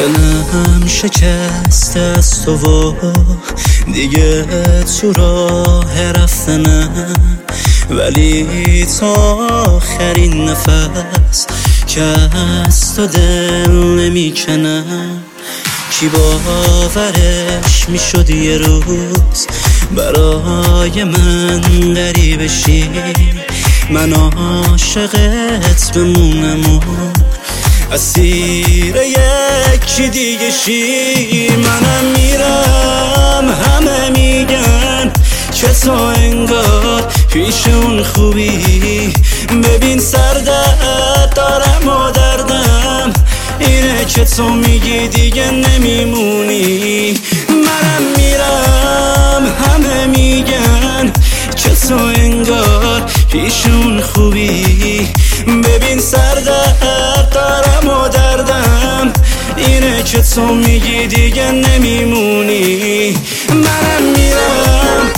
دلم شکسته از تو و دیگه تو راه رفتنم، ولی تا آخرین نفس که از تو دل نمیکنم. کی باورش میشد یه روز برای من غریبه شی، من عاشقت بمونم و اسیر یکی دیگه شی. منم میرم همه میگن که تو انگار پیش اون خوبی، ببین سردرد دارم و دردم اینه که تو میگی دیگه نمیمونی. منم میرم همه میگن که تو انگار پیش اون خوبی، ببین سردرد دارم و دردم اینه که تو میگی دیگه نمیمونی. منم میرم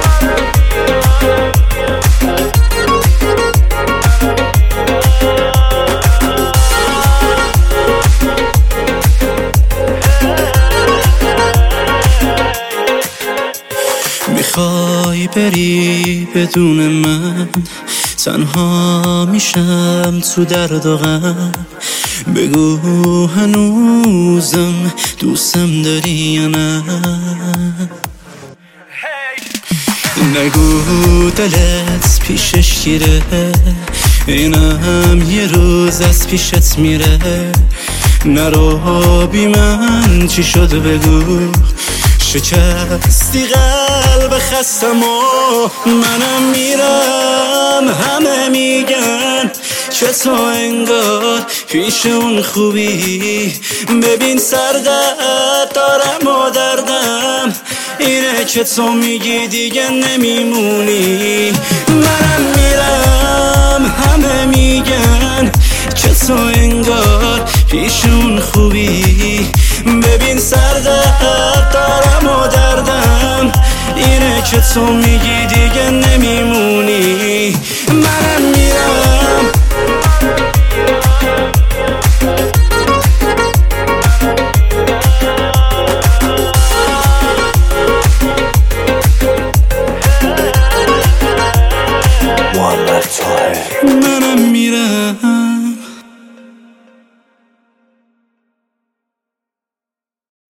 میخوای بری بدون من، تنها میشم تو درد و غم. بگو هنوزم دوستم داری یا نه، نگو دلت پیشش گیره، اینم یه روز از پیشت میره. نرو بی من چی شد بگو، شکستی قلب خستم و منم میرم همه میگن که تو انگار پیش اون خوبی، ببین سردرد دارم و دردم اینه که تو میگی دیگه نمیمونی. منم میرم همه میگن که تو انگار پیش اون خوبی، ببین سردرد دارم و دردم اینه که تو میگی دیگه نمیمونی.